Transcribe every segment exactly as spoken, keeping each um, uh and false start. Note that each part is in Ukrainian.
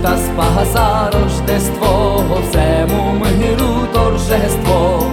Христа Спаса Рождество, всему миру торжество.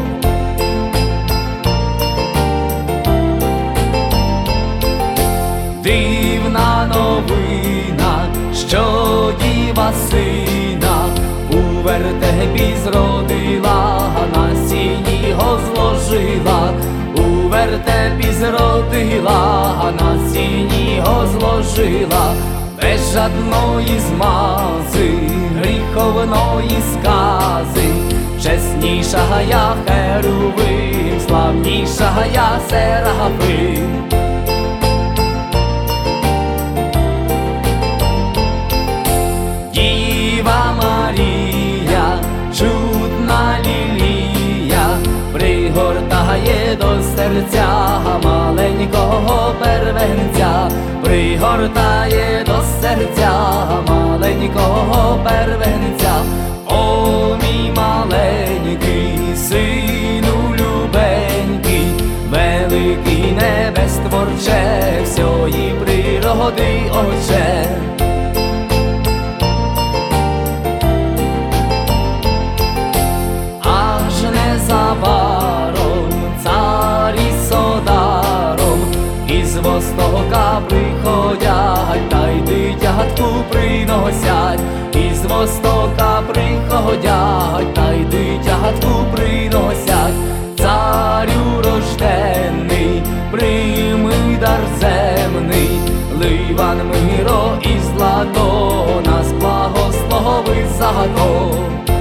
Дивна новина, що діва сина у вертепі зродила, на сіні його зложила, у вертепі зродила, на сіні його зложила, без жадної змази, гріховної скази, чесніша я херувим, славніша я серафим. Діва Марія, чудна лілія, пригортає до серця маленького первенця, пригортає до серця маленького первенця. О, мій маленький сину любенький, великий небестворче, всьої природи Отче. Незабаром царі содаром із востока приходять, та й дитятку приносять, із востока приходять, та й дитятку приносять. Царю рожденний, прийми дар земний, ливан миро і злато, нас благослови зато.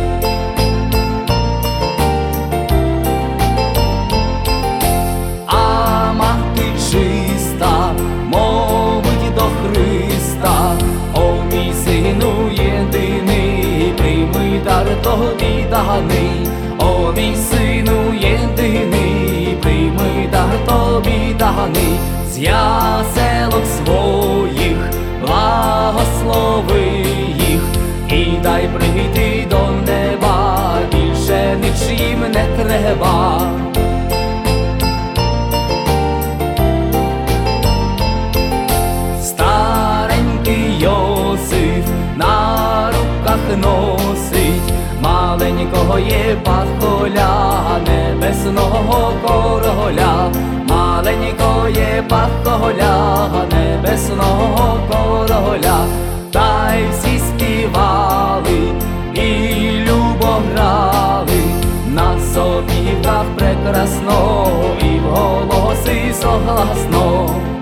Чиста, мовить до Христа, о мій сину єдиний, прийми дар тобі даний, о мій сину єдиний, прийми дар тобі даний, з яселок своїх благослови їх, і дай прийти до неба, більше нічим не треба. Йосиф на руках носить маленького Єпахоля, небесного короля, маленького Єпахоля, небесного короля. Та й всі співали і любо грали, на сопівках прекрасно і в голоси согласно.